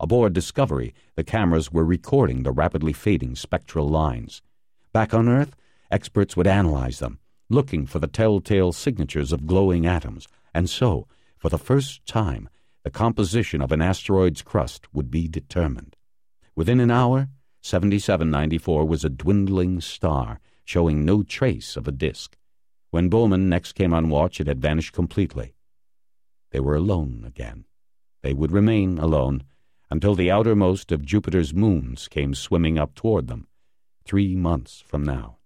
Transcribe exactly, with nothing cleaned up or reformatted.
Aboard Discovery, the cameras were recording the rapidly fading spectral lines. Back on Earth, experts would analyze them, looking for the telltale signatures of glowing atoms, and so, for the first time, the composition of an asteroid's crust would be determined. Within an hour, seventy-seven ninety-four was a dwindling star, showing no trace of a disk. When Bowman next came on watch, it had vanished completely. They were alone again. They would remain alone until the outermost of Jupiter's moons came swimming up toward them, three months from now.